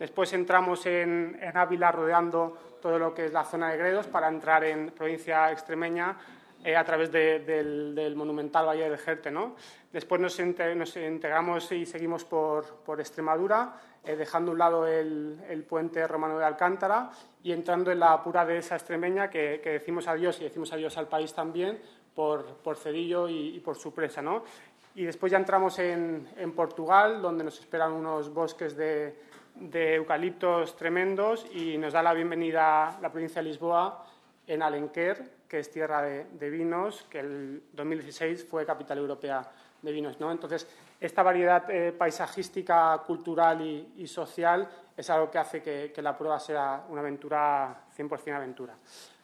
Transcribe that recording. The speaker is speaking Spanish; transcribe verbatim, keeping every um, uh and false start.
Después entramos en, en Ávila rodeando todo lo que es la zona de Gredos para entrar en provincia extremeña eh, a través de, del, del monumental Valle del Jerte, ¿no? Después nos, inte, nos integramos y seguimos por, por Extremadura, eh, dejando a un lado el, el puente romano de Alcántara y entrando en la pura dehesa extremeña que, que decimos adiós y decimos adiós al país también por, por Cedillo y, y por su presa, ¿no? Y después ya entramos en, en Portugal, donde nos esperan unos bosques de, de eucaliptos tremendos y nos da la bienvenida la provincia de Lisboa en Alenquer, que es tierra de, de vinos, que el dos mil dieciséis fue capital europea de vinos, ¿no? Entonces, esta variedad eh, paisajística, cultural y, y social es algo que hace que, que la prueba sea una aventura, cien por cien aventura.